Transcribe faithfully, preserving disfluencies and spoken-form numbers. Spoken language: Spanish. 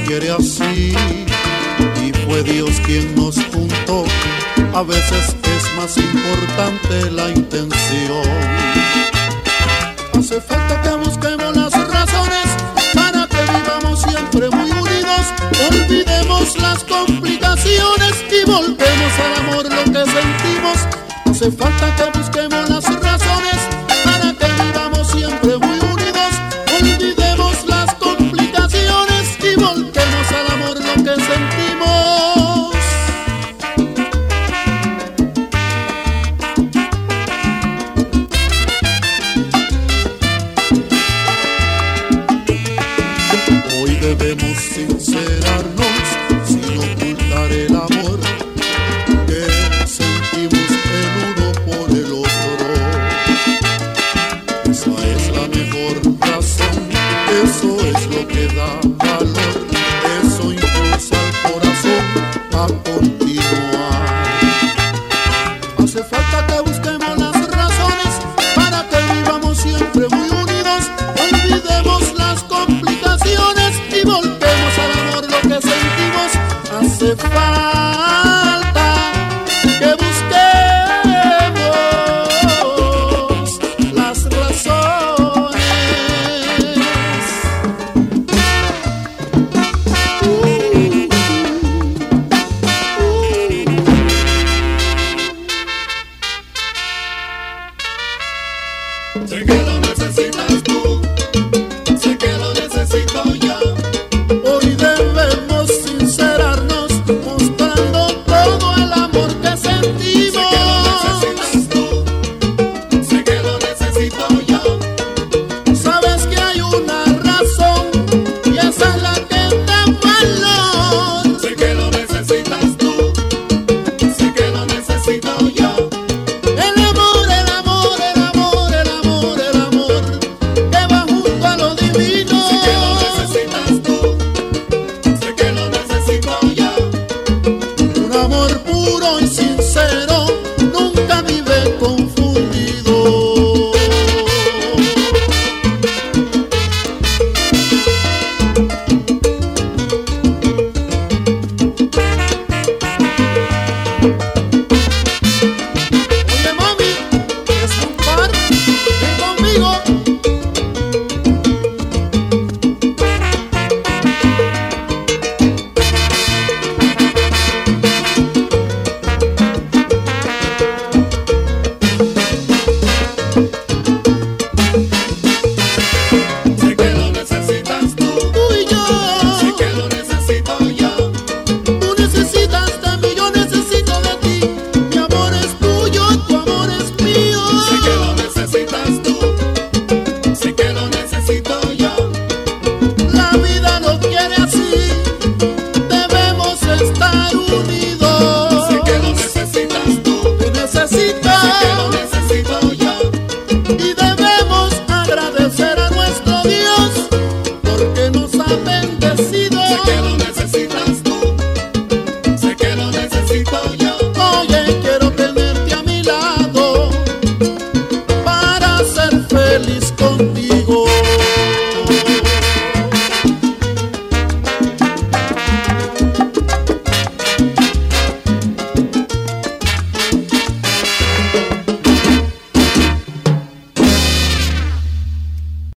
quiere así y fue Dios quien nos juntó. A veces es más importante la intención. Hace falta que busquemos las razones para que vivamos siempre muy unidos. Olvidemos las complicaciones y volvemos al amor lo que sentimos. Hace falta que busquemos las razones para que vivamos siempre muy unidos. Olvidemos las complicaciones y volvemos al amor lo que sentimos. Hoy debemos sincerarnos sin ocultar el amor que sentimos el uno por el otro. Esa es la mejor razón, eso es lo que da valor, eso impulsa al corazón a continuar. Hace falta que busquemos las razones para que vivamos siempre muy unidos. Olvidemos las complicaciones y volvemos al amor lo que sentimos. Hace falta que busquemos las razones. Sé que lo necesitas tú, sé que lo necesito yo. Hoy debemos sincerarnos mostrando todo el amor que sentimos. Sé que lo necesitas tú, sé que lo necesito yo. Sabes que hay una razón y esa es la que da valor. Sé que lo necesitas tú, sé que lo necesito yo. El amor, el amor, el amor, el amor, el amor que va junto a lo divino. Sé que lo necesitas tú, sé que lo necesito yo. Un amor puro y sincero nunca vive confundido. Oye mami, es un par, ven conmigo. Sé que lo necesitas tú, Tú y yo, sé que lo necesito yo. tú necesitas de mí, yo necesito de ti. Mi amor es tuyo, tu amor es mío. Sé que lo necesitas tú, sé que lo necesito yo. La vida no quiere así, debemos estar unidos. Sé que lo necesitas tú, Te necesito sé que lo necesito yo. y debemos agradecer a nuestro Dios porque nos ha bendecido. Sé que lo